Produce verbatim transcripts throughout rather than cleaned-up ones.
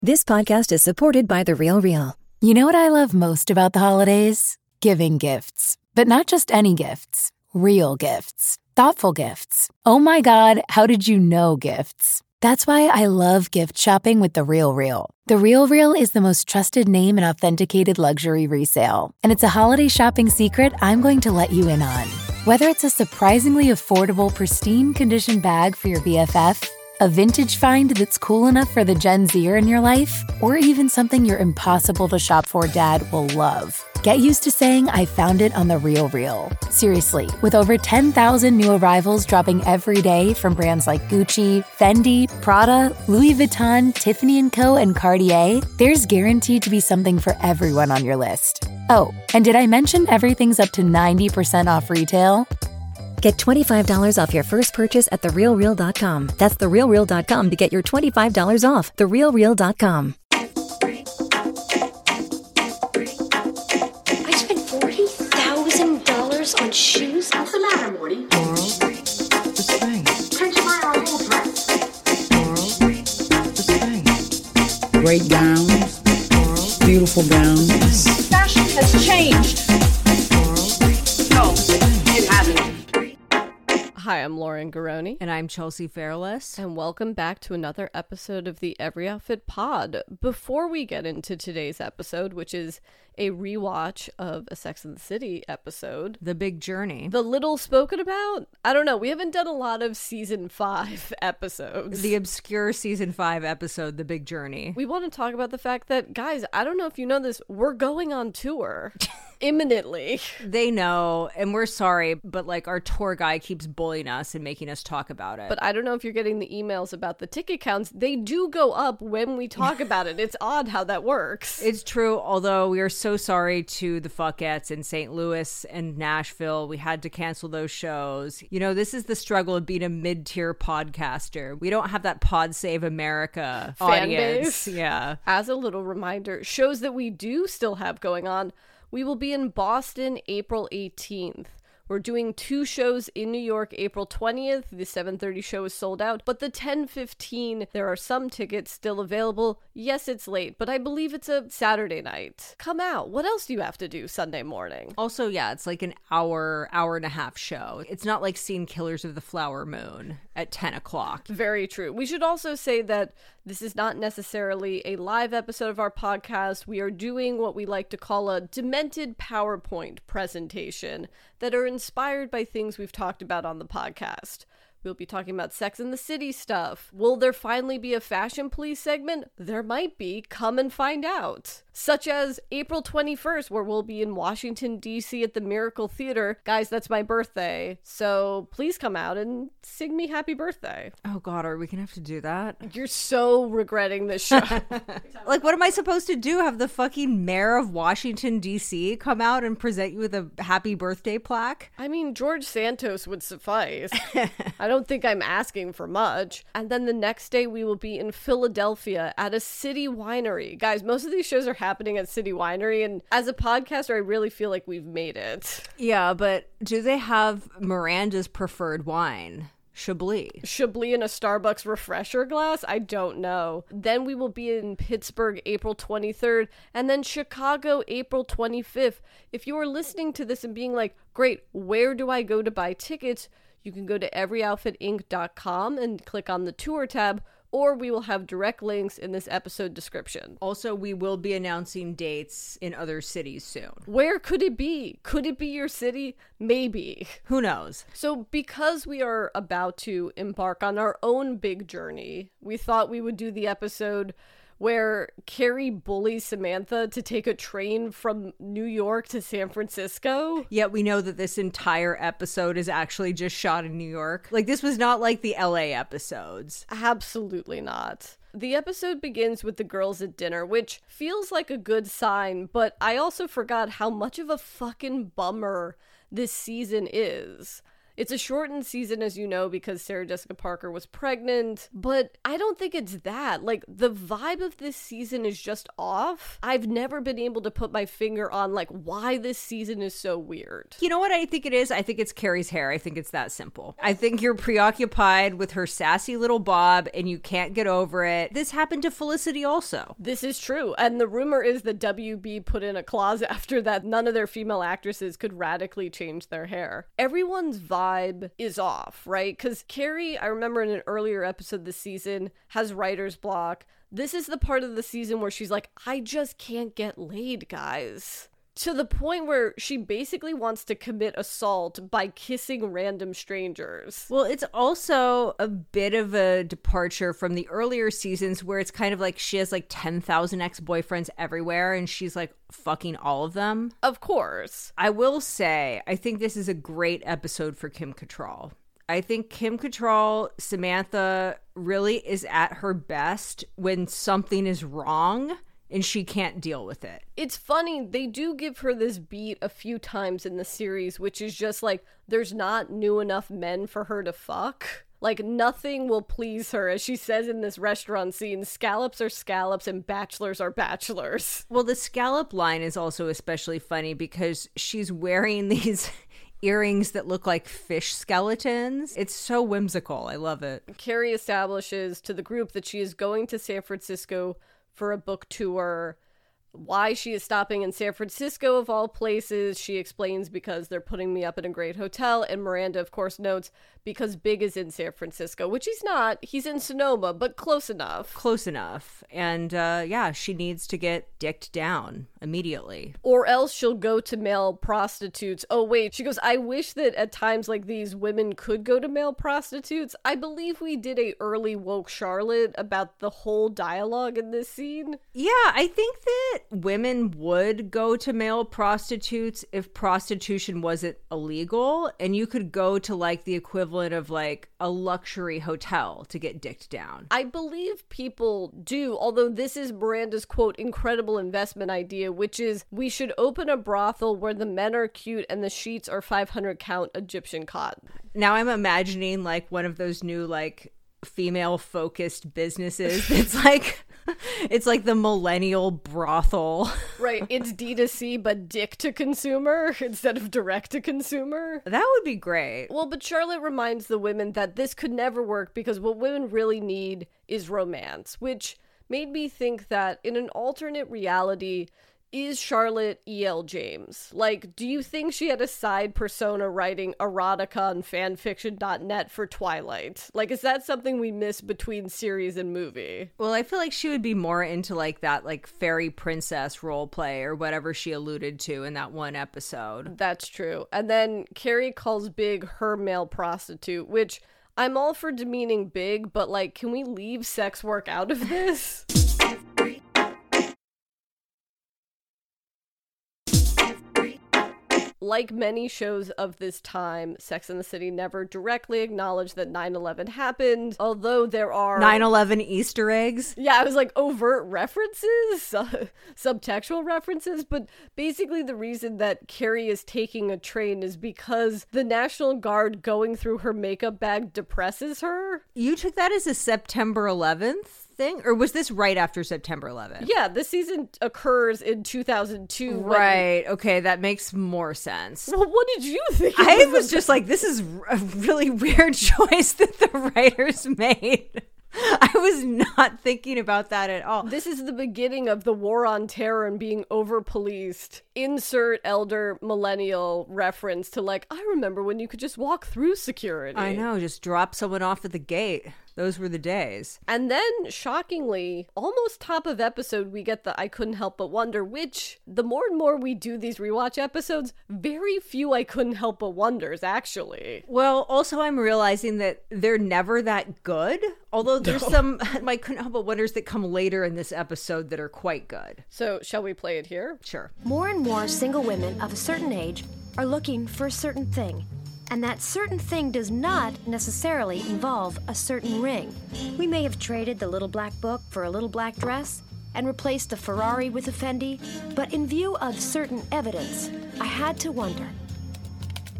This podcast is supported by The Real Real. You know what I love most about the holidays? Giving gifts. But not just any gifts. Real gifts. Thoughtful gifts. Oh my God, how did you know gifts? That's why I love gift shopping with The Real Real. The Real Real is the most trusted name in authenticated luxury resale. And it's a holiday shopping secret I'm going to let you in on. Whether it's a surprisingly affordable, pristine condition bag for your B F F, a vintage find that's cool enough for the Gen Zer in your life, or even something your impossible to shop for dad will love. Get used to saying I found it on The Real Real. Seriously, with over ten thousand new arrivals dropping every day from brands like Gucci, Fendi, Prada, Louis Vuitton, Tiffany and Co, and Cartier, there's guaranteed to be something for everyone on your list. Oh, and did I mention everything's up to ninety percent off retail? Get twenty-five dollars off your first purchase at the real real dot com. That's the real real dot com to get your twenty-five dollars off. the real real dot com. I spent forty thousand dollars on shoes? What's the matter, Morty? Laurel, this thing. Can't you buy our whole dress? Laurel, this thing. Great gowns. Laurel, beautiful gowns. Fashion has changed. Laurel, No, it hasn't. Hi, I'm Lauren Garoni. And I'm Chelsea Fairless. And welcome back to another episode of the Every Outfit Pod. Before we get into today's episode, which is a rewatch of a Sex and the City episode, The Big Journey. the little spoken about, I don't know, we haven't done a lot of season five episodes. The obscure season five episode, The Big Journey. We want to talk about the fact that, guys, I don't know if you know this, we're going on tour. Imminently. They know, and we're sorry, but like our tour guy keeps bullying us and making us talk about it. But I don't know if you're getting the emails about the ticket counts. They do go up when we talk about it. It's odd how that works. It's true, although we are so sorry to the fuckettes in Saint Louis and Nashville. We had to cancel those shows. You know, this is the struggle of being a mid-tier podcaster. We don't have that Pod Save America Fan audience. base. Yeah. As a little reminder, shows that we do still have going on, we will be in Boston April eighteenth. We're doing two shows in New York April twentieth. The seven thirty show is sold out, but the ten fifteen, there are some tickets still available. Yes, it's late, but I believe it's a Saturday night. Come out. What else do you have to do Sunday morning? Also, yeah, it's like an hour, hour and a half show. It's not like seeing Killers of the Flower Moon at ten o'clock. Very true. We should also say that this is not necessarily a live episode of our podcast. We are doing what we like to call a demented PowerPoint presentation that are inspired by things we've talked about on the podcast. We'll be talking about Sex and the City stuff. Will there finally be a Fashion Police segment? There might be. Come and find out. Such as April twenty-first, where we'll be in Washington, D C at the Miracle Theater. Guys, that's my birthday. So please come out and sing me happy birthday. Oh God, are we gonna have to do that? You're so regretting this show. Like, what am I supposed to do? Have the fucking mayor of Washington, D C come out and present you with a happy birthday plaque? I mean, George Santos would suffice. I don't think I'm asking for much. And then the next day we will be in Philadelphia at a city winery. Guys, most of these shows are happening at City Winery, and as a podcaster, I really feel like we've made it. Yeah, but do they have Miranda's preferred wine? Chablis. Chablis in a Starbucks refresher glass? I don't know. Then we will be in Pittsburgh April twenty-third, and then Chicago April twenty-fifth. If you are listening to this and being like, great, where do I go to buy tickets? You can go to every outfit inc dot com and click on the tour tab, or we will have direct links in this episode description. Also, we will be announcing dates in other cities soon. Where could it be? Could it be your city? Maybe. Who knows? So because we are about to embark on our own big journey, we thought we would do the episode where Carrie bullies Samantha to take a train from New York to San Francisco. Yet we know that this entire episode is actually just shot in New York. Like, this was not like the L A episodes. Absolutely not. The episode begins with the girls at dinner, which feels like a good sign, but I also forgot how much of a fucking bummer this season is. It's a shortened season, as you know, because Sarah Jessica Parker was pregnant, but I don't think it's that. Like, the vibe of this season is just off. I've never been able to put my finger on, like, why this season is so weird. You know what I think it is? I think it's Carrie's hair. I think it's that simple. I think you're preoccupied with her sassy little bob and you can't get over it. This happened to Felicity also. This is true. And the rumor is that W B put in a clause after that none of their female actresses could radically change their hair. Everyone's vibe is off, right? Because Carrie, I remember in an earlier episode this season, has writer's block. This is the part of the season where she's like, I just can't get laid, guys. To the point where she basically wants to commit assault by kissing random strangers. Well, it's also a bit of a departure from the earlier seasons where it's kind of like she has like ten thousand ex-boyfriends everywhere and she's like fucking all of them. Of course. I will say, I think this is a great episode for Kim Cattrall. I think Kim Cattrall, Samantha, really is at her best when something is wrong and she can't deal with it. It's funny, they do give her this beat a few times in the series, which is just like, there's not new enough men for her to fuck. Like, nothing will please her. As she says in this restaurant scene, scallops are scallops and bachelors are bachelors. Well, the scallop line is also especially funny because she's wearing these earrings that look like fish skeletons. It's so whimsical. I love it. Carrie establishes to the group that she is going to San Francisco for a book tour. Why she is stopping in San Francisco, of all places, she explains because they're putting me up in a great hotel, and Miranda, of course, notes because Big is in San Francisco, which he's not. He's in Sonoma, but close enough. Close enough. And, uh, yeah, she needs to get dicked down immediately. Or else she'll go to male prostitutes. Oh, wait. She goes, I wish that at times like these, women could go to male prostitutes. I believe we did a early woke Charlotte about the whole dialogue in this scene. Yeah, I think that women would go to male prostitutes if prostitution wasn't illegal, and you could go to like the equivalent of like a luxury hotel to get dicked down. I believe people do, although this is Miranda's quote incredible investment idea, which is we should open a brothel where the men are cute and the sheets are five hundred count Egyptian cotton. Now I'm imagining like one of those new like female focused businesses that's like it's like the millennial brothel. Right, it's D to C but dick to consumer instead of direct to consumer. That would be great. Well, but Charlotte reminds the women that this could never work because what women really need is romance, which made me think that in an alternate reality, is Charlotte E L. James? Like, do you think she had a side persona writing erotica on fanfiction dot net for Twilight? Like, is that something we miss between series and movie? Well, I feel like she would be more into like that like fairy princess role play or whatever she alluded to in that one episode. That's true. And then Carrie calls Big her male prostitute, which I'm all for demeaning Big, but like, can we leave sex work out of this? Like many shows of this time, Sex and the City never directly acknowledged that nine eleven happened, although there are... nine eleven Easter eggs? Yeah, I was like, overt references, uh, subtextual references, but basically the reason that Carrie is taking a train is because the National Guard going through her makeup bag depresses her. You took that as a September eleventh? Thing? Or was this right after September eleventh? Yeah, this season occurs in two thousand two. Right. When... Okay, that makes more sense. Well, what did you think? I was just like, this is a really weird choice that the writers made. I was not thinking about that at all. This is the beginning of the war on terror and being over-policed. Insert elder millennial reference to like, I remember when you could just walk through security. I know, just drop someone off at the gate. Those were the days. And then, shockingly, almost top of episode, we get the I Couldn't Help But Wonder, which, the more and more we do these rewatch episodes, very few I Couldn't Help But Wonders, actually. Well, also I'm realizing that they're never that good, although there's no. some I Couldn't Help But Wonders that come later in this episode that are quite good. So, shall we play it here? Sure. More and more single women of a certain age are looking for a certain thing. And that certain thing does not necessarily involve a certain ring. We may have traded the little black book for a little black dress and replaced the Ferrari with a Fendi, but in view of certain evidence, I had to wonder.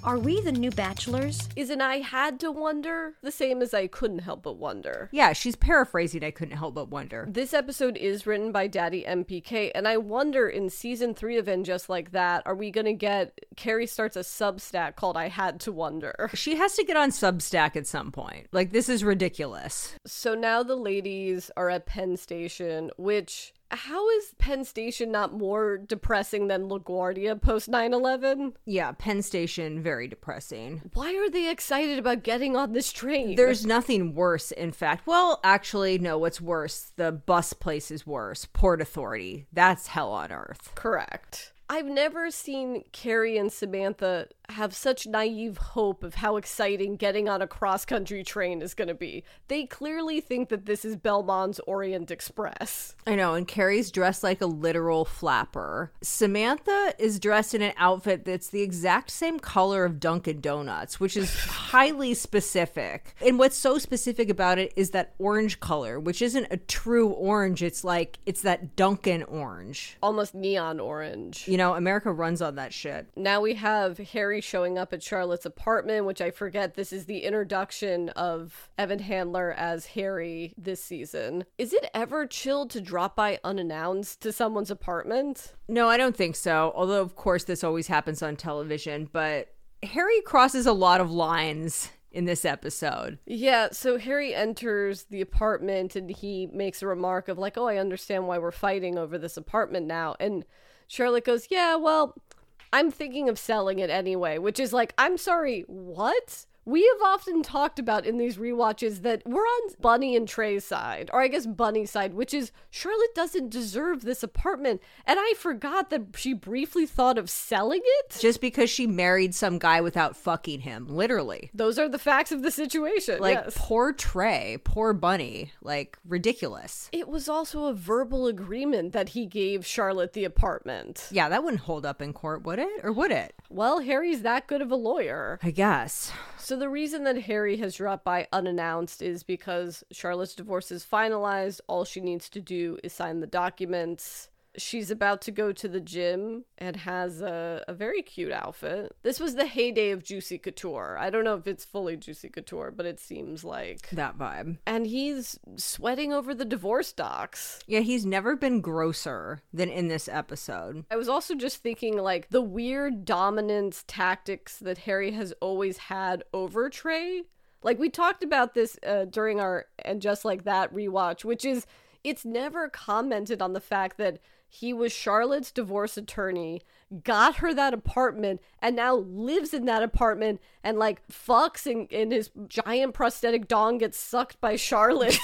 Are we the new bachelors? Isn't I had to wonder the same as I couldn't help but wonder? Yeah, she's paraphrasing I couldn't help but wonder. This episode is written by Daddy M P K, and I wonder in season three of And Just Like That, are we gonna get Carrie starts a Substack called I Had to Wonder? She has to get on Substack at some point. Like, this is ridiculous. So now the ladies are at Penn Station, which... How is Penn Station not more depressing than LaGuardia post nine eleven? Yeah, Penn Station, very depressing. Why are they excited about getting on this train? There's nothing worse, in fact. Well, actually, no, what's worse? The bus place is worse. Port Authority. That's hell on earth. Correct. I've never seen Carrie and Samantha have such naive hope of how exciting getting on a cross-country train is going to be. They clearly think that this is Belmont's Orient Express. I know, and Carrie's dressed like a literal flapper. Samantha is dressed in an outfit that's the exact same color of Dunkin' Donuts, which is highly specific. And what's so specific about it is that orange color, which isn't a true orange. It's like, it's that Dunkin' orange. Almost neon orange. You know, America runs on that shit. Now we have Harry showing up at Charlotte's apartment, which I forget this is the introduction of Evan Handler as Harry this season. Is it ever chill to drop by unannounced to someone's apartment? No, I don't think so. Although, of course, this always happens on television. But Harry crosses a lot of lines in this episode. Yeah, so Harry enters the apartment and he makes a remark of like, oh, I understand why we're fighting over this apartment now. And Charlotte goes, yeah, well, I'm thinking of selling it anyway, which is like, I'm sorry, what? We have often talked about in these rewatches that we're on Bunny and Trey's side, or I guess Bunny's side, which is Charlotte doesn't deserve this apartment. And I forgot that she briefly thought of selling it. Just because she married some guy without fucking him, literally. Those are the facts of the situation. Like, yes. Poor Trey, poor Bunny, like, ridiculous. It was also a verbal agreement that he gave Charlotte the apartment. Yeah, that wouldn't hold up in court, would it? Or would it? Well, Harry's that good of a lawyer. I guess. So the reason that Harry has dropped by unannounced is because Charlotte's divorce is finalized. All she needs to do is sign the documents. She's about to go to the gym and has a, a very cute outfit. This was the heyday of Juicy Couture. I don't know if it's fully Juicy Couture, but it seems like that vibe. And he's sweating over the divorce docs. Yeah, he's never been grosser than in this episode. I was also just thinking, like, the weird dominance tactics that Harry has always had over Trey. Like, we talked about this uh, during our And Just Like That rewatch, which is, it's never commented on the fact that he was Charlotte's divorce attorney, got her that apartment, and now lives in that apartment and, like, fucks and, and his giant prosthetic dong gets sucked by Charlotte.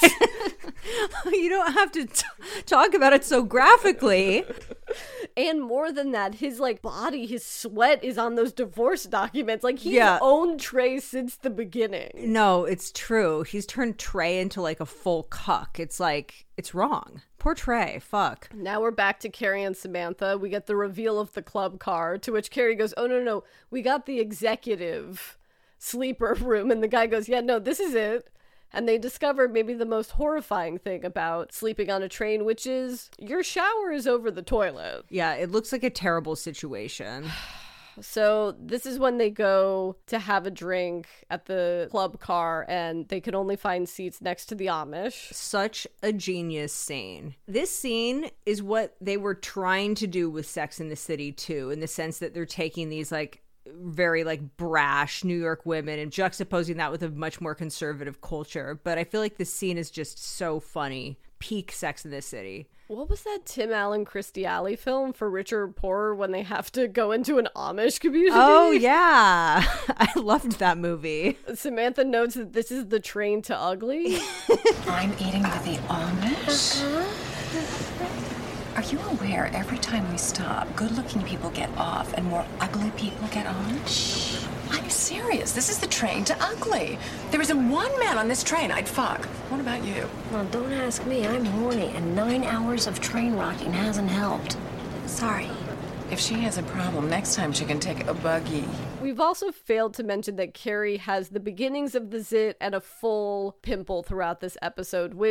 You don't have to t- talk about it so graphically. And more than that, his, like, body, his sweat is on those divorce documents. Like, he's Yeah. owned Trey since the beginning. No, it's true. He's turned Trey into, like, a full cuck. It's like, it's wrong. Poor Trey. Fuck. Now we're back to Carrie and Samantha. We get the reveal of the club car, to which Carrie goes, oh, no, no, we got the executive sleeper room. And the guy goes, yeah, no, this is it. And they discover maybe the most horrifying thing about sleeping on a train, which is your shower is over the toilet. Yeah, it looks like a terrible situation. So this is when they go to have a drink at the club car and they can only find seats next to the Amish. Such a genius scene. This scene is what they were trying to do with Sex and the City too, in the sense that they're taking these like very like brash New York women and juxtaposing that with a much more conservative culture. But I feel like this scene is just so funny. Peak Sex and the City. What was that Tim Allen Christy Alley film for Richer or Poorer when they have to go into an Amish community? Oh, yeah. I loved that movie. Samantha notes that this is the train to ugly. I'm eating with the Amish. Are you aware every time we stop, good-looking people get off and more ugly people get on? Shh. I'm serious. This is the train to ugly. There isn't one man on this train I'd fuck. What about you? Well, don't ask me. I'm horny, and nine hours of train rocking hasn't helped. Sorry. If she has a problem, next time she can take a buggy. We've also failed to mention that Carrie has the beginnings of the zit and a full pimple throughout this episode, which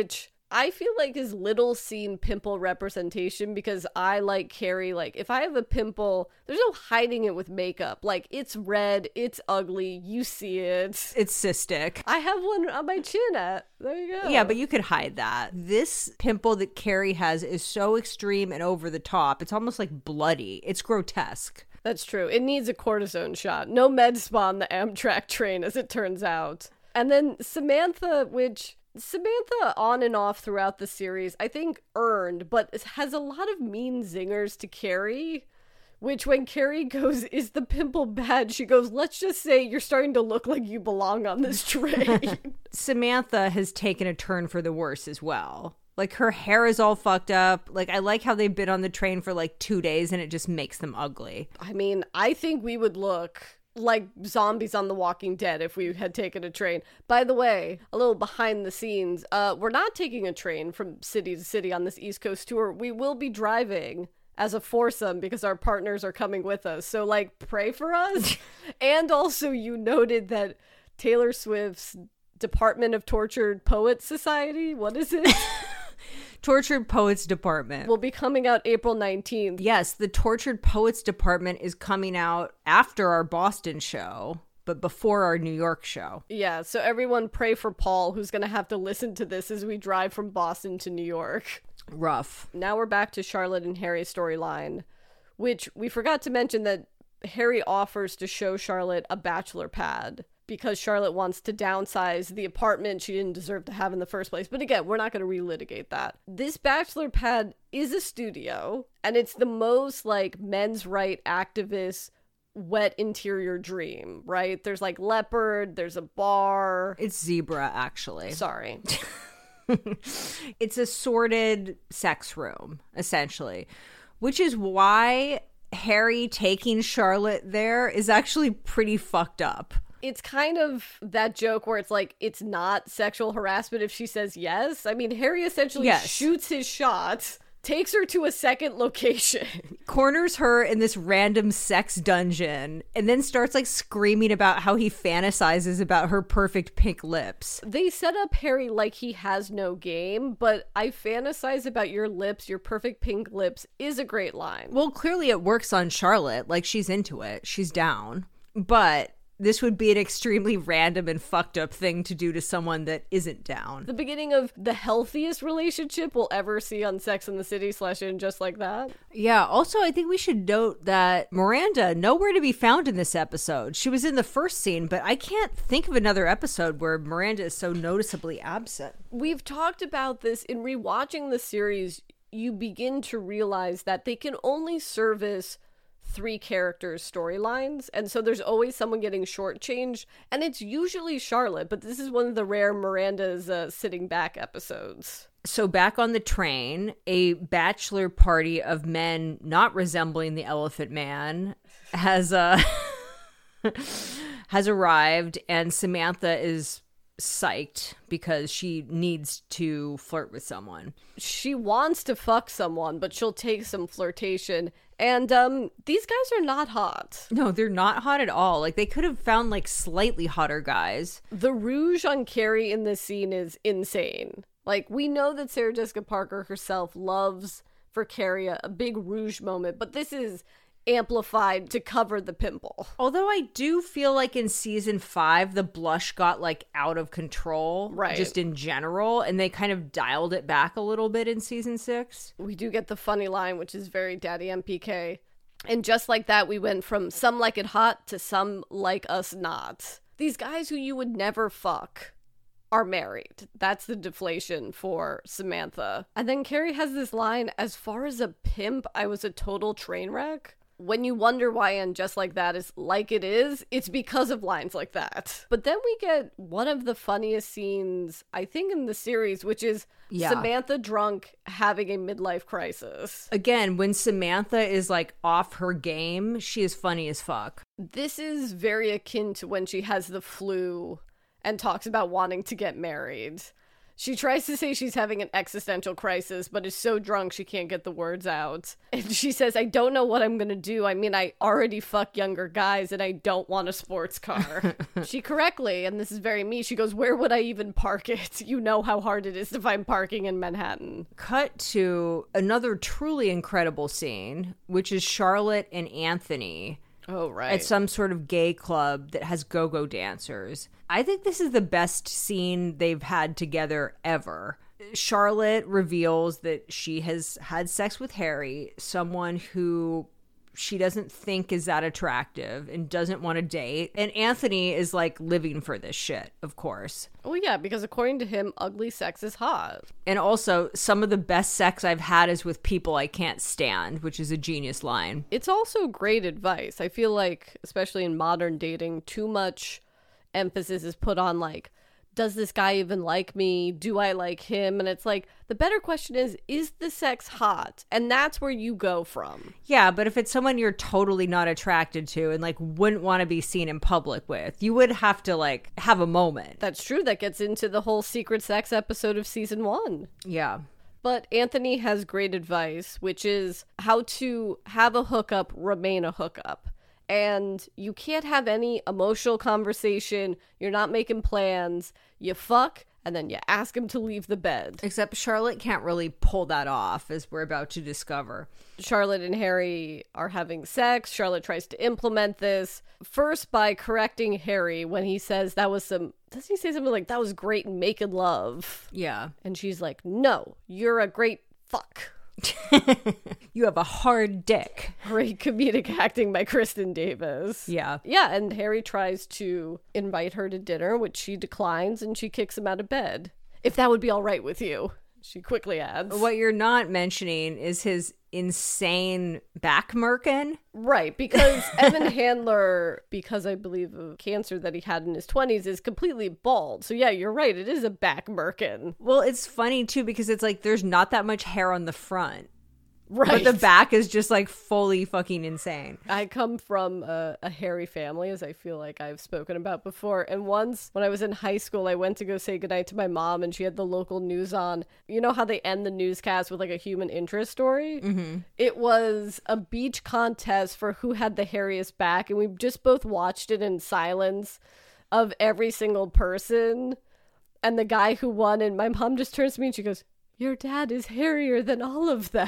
I feel like is little seen pimple representation because I like Carrie. Like, if I have a pimple, there's no hiding it with makeup. Like, it's red, it's ugly, you see it. It's cystic. I have one on my chin. At there you go. Yeah, but you could hide that. This pimple that Carrie has is so extreme and over the top. It's almost like bloody. It's grotesque. That's true. It needs a cortisone shot. No med spa on the Amtrak train, as it turns out. And then Samantha, which Samantha on and off throughout the series, I think earned, but has a lot of mean zingers to Carrie, which when Carrie goes, is the pimple bad? She goes, let's just say you're starting to look like you belong on this train. Samantha has taken a turn for the worse as well. Like, her hair is all fucked up. Like, I like how they've been on the train for like two days and it just makes them ugly. I mean, I think we would look like zombies on The Walking Dead if we had taken a train. By the way, a little behind the scenes, uh, we're not taking a train from city to city on this East Coast tour. We will be driving as a foursome because our partners are coming with us. So, like, pray for us. And also, you noted that Taylor Swift's Department of Tortured Poets Society, what is it? Tortured Poets Department will be coming out April nineteenth. Yes, the Tortured Poets Department is coming out after our Boston show, but before our New York show. Yeah, so everyone pray for Paul, who's going to have to listen to this as we drive from Boston to New York. Rough. Now we're back to Charlotte and Harry's storyline, which we forgot to mention that Harry offers to show Charlotte a bachelor pad because Charlotte wants to downsize the apartment she didn't deserve to have in the first place. But again, we're not going to relitigate that. This bachelor pad is a studio, and it's the most, like, men's right activist wet interior dream, right? There's, like, leopard, there's a bar. It's zebra, actually. Sorry. It's a sordid sex room, essentially, which is why Harry taking Charlotte there is actually pretty fucked up. It's kind of that joke where it's like, it's not sexual harassment if she says yes. I mean, Harry essentially yes. shoots his shot, takes her to a second location, corners her in this random sex dungeon, and then starts like screaming about how he fantasizes about her perfect pink lips. They set up Harry like he has no game, but I fantasize about your lips, your perfect pink lips is a great line. Well, clearly it works on Charlotte. Like, she's into it. She's down. But this would be an extremely random and fucked up thing to do to someone that isn't down. The beginning of the healthiest relationship we'll ever see on Sex and the City slash In Just Like That. Yeah, also I think we should note that Miranda, nowhere to be found in this episode. She was in the first scene, but I can't think of another episode where Miranda is so noticeably absent. We've talked about this in rewatching the series. You begin to realize that they can only service three characters' storylines, and so there's always someone getting shortchanged, and it's usually Charlotte, but this is one of the rare Miranda's uh, sitting back episodes. So back on the train, a bachelor party of men not resembling the Elephant Man has uh, has arrived, and Samantha is psyched because she needs to flirt with someone. She wants to fuck someone, but she'll take some flirtation. And um, these guys are not hot. No, they're not hot at all. Like, they could have found, like, slightly hotter guys. The rouge on Carrie in this scene is insane. Like, we know that Sarah Jessica Parker herself loves for Carrie a, a big rouge moment, but this is amplified to cover the pimple. Although I do feel like in season five, the blush got, like, out of control. Right. Just in general. And they kind of dialed it back a little bit in season six. We do get the funny line, which is very Daddy M P K. And just like that, we went from some like it hot to some like us not. These guys who you would never fuck are married. That's the deflation for Samantha. And then Carrie has this line, as far as a pimp, I was a total train wreck. When you wonder why And Just Like That is like it is, it's because of lines like that. But then we get one of the funniest scenes, I think, in the series, which is yeah. Samantha drunk having a midlife crisis. Again, when Samantha is like off her game, she is funny as fuck. This is very akin to when she has the flu and talks about wanting to get married. She tries to say she's having an existential crisis, but is so drunk she can't get the words out. And she says, I don't know what I'm going to do. I mean, I already fuck younger guys and I don't want a sports car. She correctly, and this is very me, she goes, where would I even park it? You know how hard it is to find parking in Manhattan. Cut to another truly incredible scene, which is Charlotte and Anthony. Oh, right. At some sort of gay club that has go-go dancers. I think this is the best scene they've had together ever. Charlotte reveals that she has had sex with Harry, someone who she doesn't think is that attractive and doesn't want to date. And Anthony is like living for this shit, of course. Oh, yeah, because according to him, ugly sex is hot. And also, some of the best sex I've had is with people I can't stand, which is a genius line. It's also great advice. I feel like, especially in modern dating, too much emphasis is put on, like, does this guy even like me? Do I like him? And it's like, the better question is, is the sex hot? And that's where you go from. Yeah, but if it's someone you're totally not attracted to and like wouldn't want to be seen in public with, you would have to like have a moment. That's true. That gets into the whole secret sex episode of season one. Yeah. But Anthony has great advice, which is how to have a hookup, remain a hookup. And you can't have any emotional conversation. You're not making plans. You fuck, and then you ask him to leave the bed. Except Charlotte can't really pull that off, as we're about to discover. Charlotte and Harry are having sex. Charlotte tries to implement this. First by correcting Harry when he says that was some... Doesn't he say something like, that was great making love? Yeah. And she's like, no, you're a great fuck. You have a hard dick. Great comedic acting by Kristen Davis. Yeah. Yeah, and Harry tries to invite her to dinner, which she declines, and she kicks him out of bed. If that would be all right with you, she quickly adds. What you're not mentioning is his insane back merkin. Right, because Evan Handler, because I believe of cancer that he had in his twenties, is completely bald. So yeah, you're right, it is a back merkin. Well, it's funny too because it's like there's not that much hair on the front. Right. But the back is just like fully fucking insane. I come from a, a hairy family, as I feel like I've spoken about before. And once when I was in high school, I went to go say goodnight to my mom and she had the local news on. You know how they end the newscast with like a human interest story? Mm-hmm. It was a beach contest for who had the hairiest back. And we just both watched it in silence of every single person. And the guy who won, and my mom just turns to me and she goes, your dad is hairier than all of them.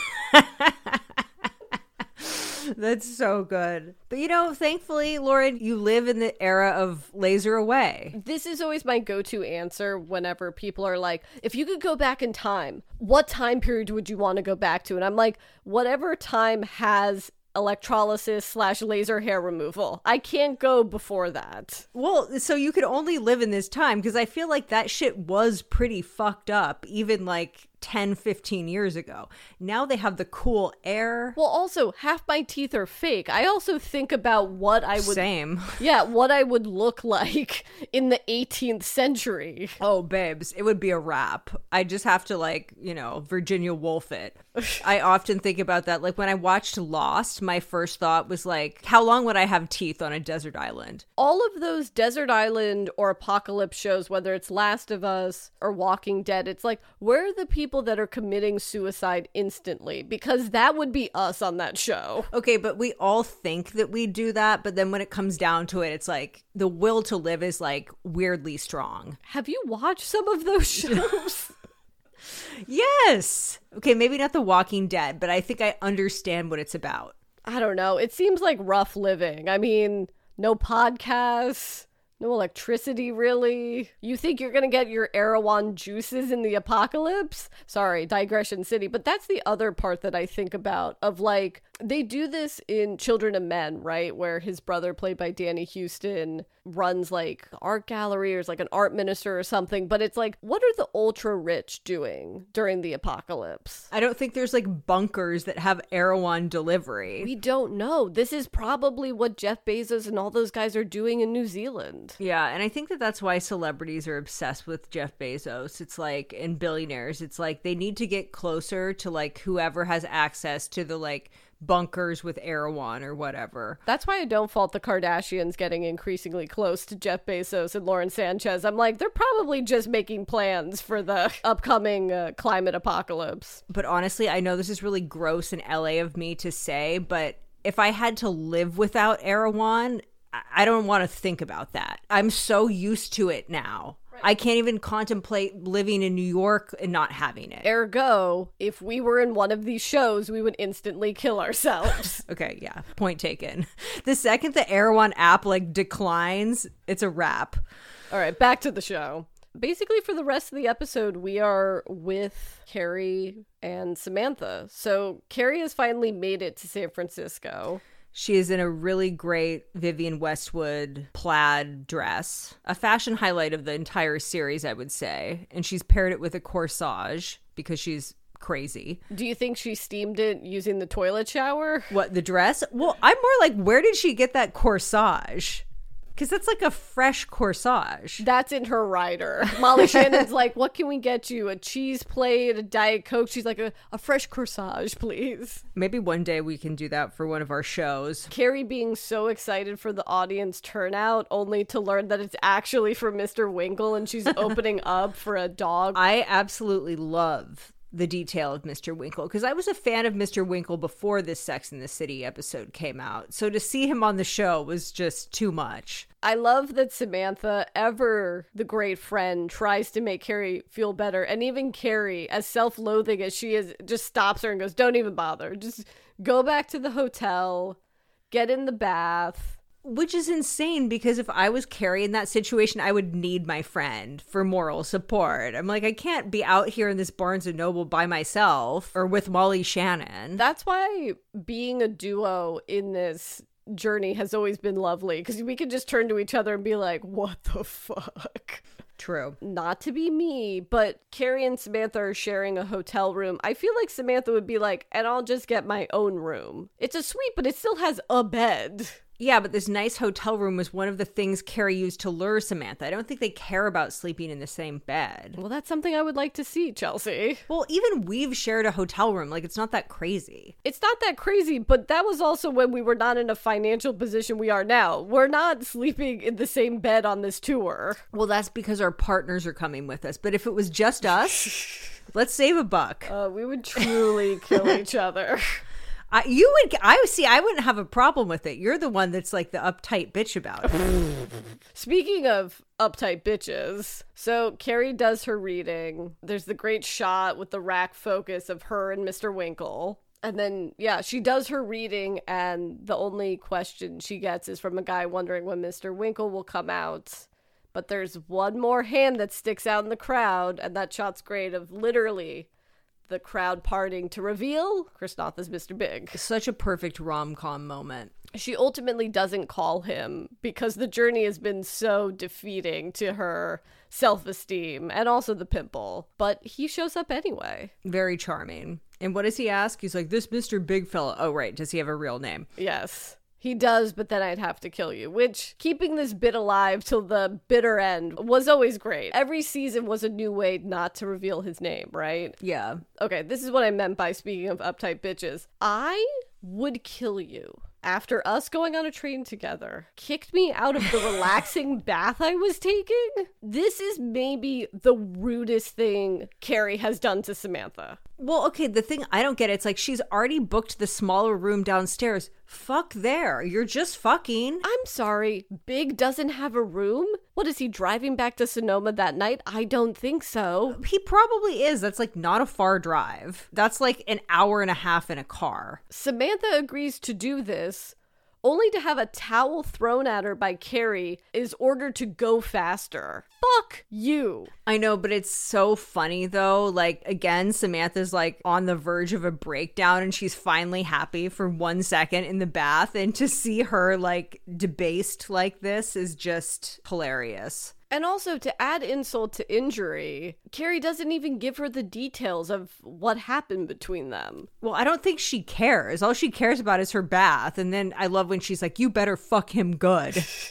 That's so good. But you know, thankfully, Lauren, you live in the era of laser away. This is always my go-to answer whenever people are like, if you could go back in time, what time period would you want to go back to? And I'm like, whatever time has electrolysis slash laser hair removal. I can't go before that. Well, so you could only live in this time because I feel like that shit was pretty fucked up even like ten, fifteen years ago. Now they have the cool air. Well, also, half my teeth are fake. I also think about what I would... Same. Yeah, what I would look like in the eighteenth century. Oh, babes, it would be a wrap. I just have to, like, you know, Virginia Woolf it. I often think about that. Like, when I watched Lost, my first thought was, like, how long would I have teeth on a desert island? All of those desert island or apocalypse shows, whether it's Last of Us or Walking Dead, it's like, where are the people that are committing suicide instantly? Because that would be us on that show. Okay, but we all think that we do that, but then when it comes down to it, it's like the will to live is like weirdly strong. Have you watched some of those shows? Yes. Okay, maybe not The Walking Dead, but I think I understand what it's about. I don't know. It seems like rough living. I mean, no podcasts. No electricity, really? You think you're gonna get your Erewhon juices in the apocalypse? Sorry, digression city. But that's the other part that I think about of like, they do this in Children of Men, right? Where his brother, played by Danny Houston, runs like art gallery or is like an art minister or something. But it's like, what are the ultra rich doing during the apocalypse? I don't think there's like bunkers that have Erewhon delivery. We don't know. This is probably what Jeff Bezos and all those guys are doing in New Zealand. end. Yeah, and I think that that's why celebrities are obsessed with Jeff Bezos. It's like, and billionaires, it's like they need to get closer to like whoever has access to the like bunkers with Erewhon or whatever. That's why I don't fault the Kardashians getting increasingly close to Jeff Bezos and Lauren Sanchez. I'm like, they're probably just making plans for the upcoming uh, climate apocalypse. But honestly, I know this is really gross and L A of me to say, but if I had to live without Erewhon, I don't want to think about that. I'm so used to it now. Right. I can't even contemplate living in New York and not having it. Ergo, if we were in one of these shows, we would instantly kill ourselves. Okay, yeah, point taken. The second the Erewhon app like declines, it's a wrap. All right, back to the show. Basically, for the rest of the episode, we are with Carrie and Samantha. So Carrie has finally made it to San Francisco. She is in a really great Vivienne Westwood plaid dress, a fashion highlight of the entire series, I would say. And she's paired it with a corsage because she's crazy. Do you think she steamed it using the toilet shower? What, the dress? Well, I'm more like, where did she get that corsage? Because that's like a fresh corsage. That's in her rider. Molly Shannon's like, what can we get you? A cheese plate, a Diet Coke? She's like, a, a fresh corsage, please. Maybe one day we can do that for one of our shows. Carrie being so excited for the audience turnout, only to learn that it's actually for Mister Winkle and she's opening up for a dog. I absolutely love the detail of Mister Winkle, because I was a fan of Mister Winkle before this Sex and the City episode came out. So to see him on the show was just too much. I love that Samantha, ever the great friend, tries to make Carrie feel better. And even Carrie, as self-loathing as she is, just stops her and goes, don't even bother. Just go back to the hotel, get in the bath. Which is insane, because if I was Carrie in that situation, I would need my friend for moral support. I'm like, I can't be out here in this Barnes and Noble by myself or with Molly Shannon. That's why being a duo in this journey has always been lovely, because we can just turn to each other and be like, what the fuck? True. Not to be me, but Carrie and Samantha are sharing a hotel room. I feel like Samantha would be like, and I'll just get my own room. It's a suite, but it still has a bed. Yeah, but this nice hotel room was one of the things Carrie used to lure Samantha. I don't think they care about sleeping in the same bed. Well, that's something I would like to see, Chelsea. Well, even we've shared a hotel room. Like, it's not that crazy. It's not that crazy, but that was also when we were not in a financial position we are now. We're not sleeping in the same bed on this tour. Well, that's because our partners are coming with us. But if it was just us, let's save a buck. Uh, we would truly kill each other. I, you would, I see, I wouldn't have a problem with it. You're the one that's like the uptight bitch about it. Speaking of uptight bitches, so Carrie does her reading. There's the great shot with the rack focus of her and Mister Winkle. And then, yeah, she does her reading, and the only question she gets is from a guy wondering when Mister Winkle will come out. But there's one more hand that sticks out in the crowd, and that shot's great, of literally the crowd parting to reveal Chris Noth as Mister Big. Such a perfect rom-com moment. She ultimately doesn't call him because the journey has been so defeating to her self-esteem and also the pimple. But he shows up anyway. Very charming. And what does he ask? He's like, this Mister Big fella. Oh, right. Does he have a real name? Yes. He does, but then I'd have to kill you, which, keeping this bit alive till the bitter end, was always great. Every season was a new way not to reveal his name, right? Yeah. Okay, this is what I meant by speaking of uptight bitches. I would kill you after us going on a train together, kicked me out of the relaxing bath I was taking. This is maybe the rudest thing Carrie has done to Samantha. Well, okay, the thing I don't get, it's like she's already booked the smaller room downstairs. Fuck there. You're just fucking. I'm sorry. Big doesn't have a room? What, is he driving back to Sonoma that night? I don't think so. He probably is. That's like not a far drive. That's like an hour and a half in a car. Samantha agrees to do this, only to have a towel thrown at her by Carrie is ordered to go faster. Fuck you. I know, but it's so funny though. Like, again, Samantha's like on the verge of a breakdown and she's finally happy for one second in the bath. And to see her like debased like this is just hilarious. And also, to add insult to injury, Carrie doesn't even give her the details of what happened between them. Well, I don't think she cares. All she cares about is her bath. And then I love when she's like, you better fuck him good.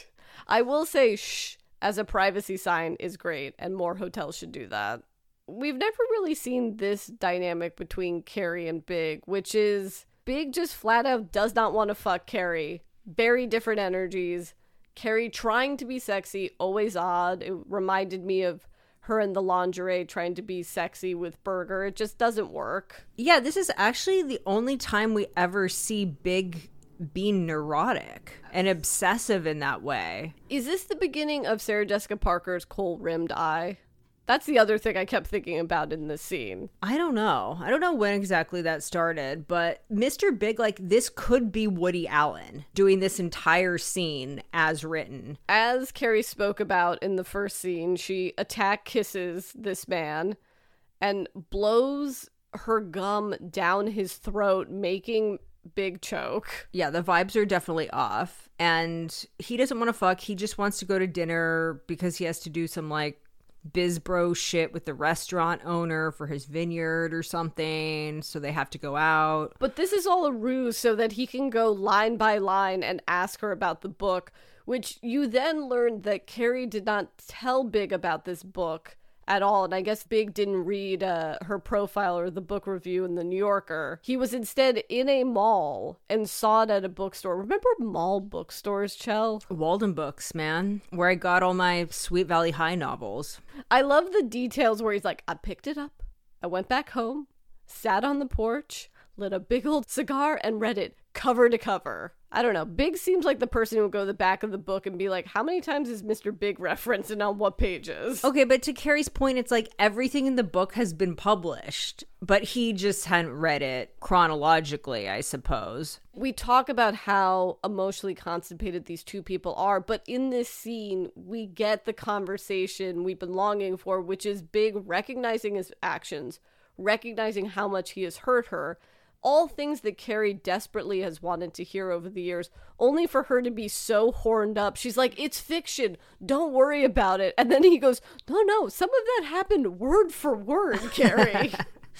I will say shh as a privacy sign is great, and more hotels should do that. We've never really seen this dynamic between Carrie and Big, which is Big just flat out does not want to fuck Carrie. Very different energies. Carrie trying to be sexy, always odd. It reminded me of her in the lingerie trying to be sexy with Berger. It just doesn't work. Yeah, this is actually the only time we ever see Big being neurotic and obsessive in that way. Is this the beginning of Sarah Jessica Parker's kohl-rimmed eye? That's the other thing I kept thinking about in this scene. I don't know. I don't know when exactly that started, but Mister Big, like, this could be Woody Allen doing this entire scene as written. As Carrie spoke about in the first scene, she attack kisses this man and blows her gum down his throat, making Big choke. Yeah, the vibes are definitely off. And he doesn't want to fuck. He just wants to go to dinner because he has to do some, like, biz bro shit with the restaurant owner for his vineyard or something, so they have to go out. But this is all a ruse so that he can go line by line and ask her about the book, which you then learned that Carrie did not tell Big about this book at all, and I guess Big didn't read uh, her profile or the book review in the New Yorker. He was instead in a mall and saw it at a bookstore. Remember mall bookstores, Chell? Walden Books, man, where I got all my Sweet Valley High novels. I love the details where he's like, I picked it up, I went back home, sat on the porch, lit a big old cigar, and read it cover to cover. I don't know. Big seems like the person who would go to the back of the book and be like, how many times is Mister Big referenced and on what pages? Okay, but to Carrie's point, it's like everything in the book has been published, but he just hadn't read it chronologically, I suppose. We talk about how emotionally constipated these two people are, but in this scene, we get the conversation we've been longing for, which is Big recognizing his actions, recognizing how much he has hurt her. All things that Carrie desperately has wanted to hear over the years, only for her to be so horned up. She's like, it's fiction. Don't worry about it. And then he goes, no, no, some of that happened word for word, Carrie.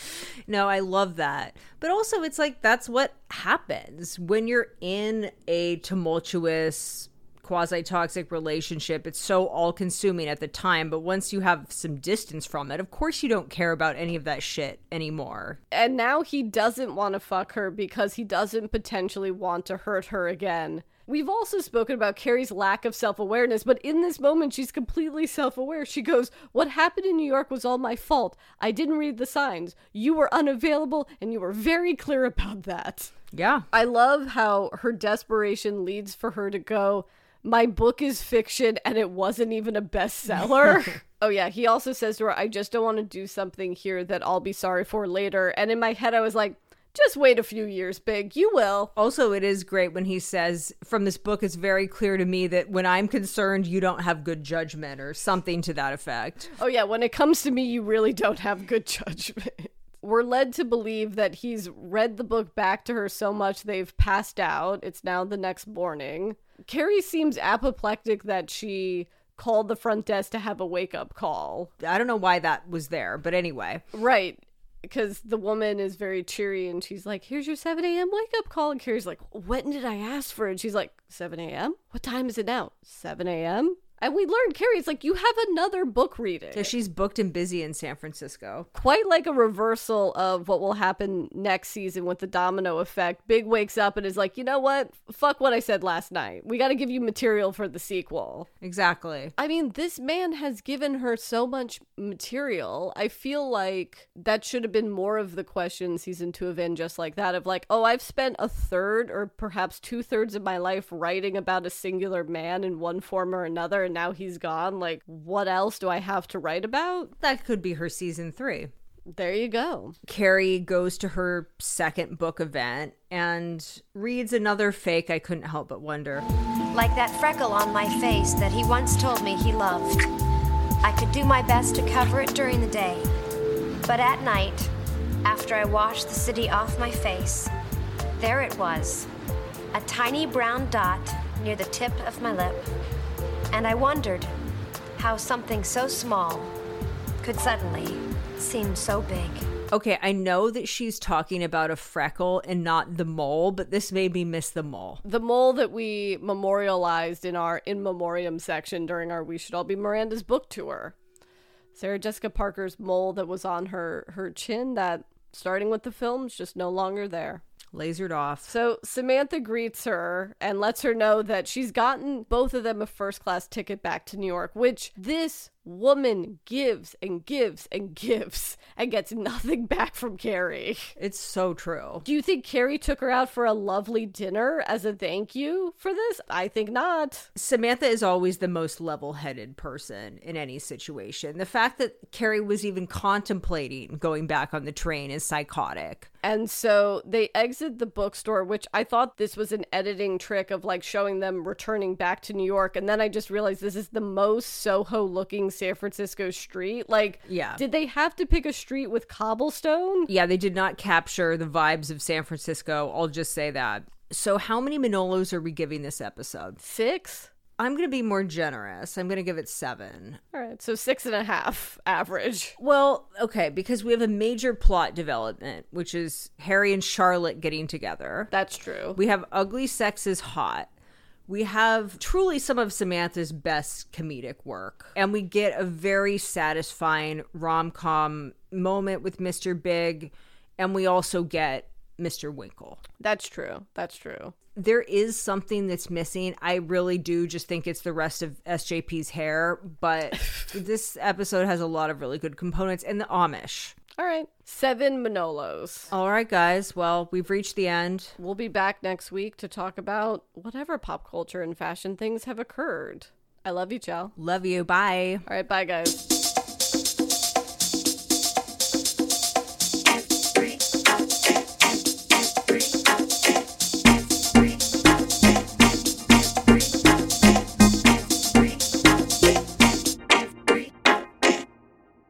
No, I love that. But also, it's like, that's what happens when you're in a tumultuous, quasi-toxic relationship. It's so all-consuming at the time, but once you have some distance from it, of course you don't care about any of that shit anymore. And now he doesn't want to fuck her because he doesn't potentially want to hurt her again. We've also spoken about Carrie's lack of self-awareness, but in this moment, she's completely self-aware. She goes, what happened in New York was all my fault. I didn't read the signs. You were unavailable, and you were very clear about that. Yeah. I love how her desperation leads for her to go, my book is fiction and it wasn't even a bestseller. Oh yeah, he also says to her, I just don't want to do something here that I'll be sorry for later. And in my head I was like, just wait a few years, Big. You will. Also, it is great when he says, from this book, it's very clear to me that when I'm concerned, you don't have good judgment, or something to that effect. Oh yeah, when it comes to me, you really don't have good judgment. We're led to believe that he's read the book back to her so much they've passed out. It's now the next morning. Carrie seems apoplectic that she called the front desk to have a wake-up call. I don't know why that was there, but anyway. Right, because the woman is very cheery and she's like, here's your seven a.m. wake-up call. And Carrie's like, when did I ask for it? And she's like, seven a.m.? What time is it now? seven a.m.? And we learned, Carrie, it's like, you have another book reading. Yeah, she's booked and busy in San Francisco. Quite like a reversal of what will happen next season with the domino effect. Big wakes up and is like, you know what? Fuck what I said last night. We got to give you material for the sequel. Exactly. I mean, this man has given her so much material. I feel like that should have been more of the question season two of And Just Like That, of like, oh, I've spent a third or perhaps two thirds of my life writing about a singular man in one form or another, and now he's gone. Like, what else do I have to write about? That could be her season three. There you go. Carrie goes to her second book event and reads another fake I couldn't help but wonder. Like that freckle on my face that he once told me he loved. I could do my best to cover it during the day. But at night, after I washed the city off my face, there it was, a tiny brown dot near the tip of my lip. And I wondered how something so small could suddenly seem so big. Okay, I know that she's talking about a freckle and not the mole, but this made me miss the mole. The mole that we memorialized in our In Memoriam section during our We Should All Be Miranda's book tour. Sarah Jessica Parker's mole that was on her, her chin that, starting with the film, is just no longer there. Lasered off. So Samantha greets her and lets her know that she's gotten both of them a first-class ticket back to New York, which this woman gives and gives and gives and gets nothing back from Carrie. It's so true. Do you think Carrie took her out for a lovely dinner as a thank you for this? I think not. Samantha is always the most level-headed person in any situation. The fact that Carrie was even contemplating going back on the train is psychotic. And so they exit the bookstore, which I thought this was an editing trick of like showing them returning back to New York. And then I just realized this is the most Soho looking San Francisco street. Like, yeah. Did they have to pick a street with cobblestone? Yeah, they did not capture the vibes of San Francisco. I'll just say that. So how many Manolos are we giving this episode? Six? I'm going to be more generous. I'm going to give it seven. All right, so six and a half average. Well, okay, because we have a major plot development, which is Harry and Charlotte getting together. That's true. We have Ugly Sex is Hot. We have truly some of Samantha's best comedic work. And we get a very satisfying rom-com moment with Mister Big. And we also get Mister Winkle. That's true. That's true. There is something that's missing. I really do just think it's the rest of S J P's hair. But this episode has a lot of really good components. And the Amish. All right. Seven Manolos. All right, guys. Well, we've reached the end. We'll be back next week to talk about whatever pop culture and fashion things have occurred. I love you, Chell. Love you. Bye. All right. Bye, guys.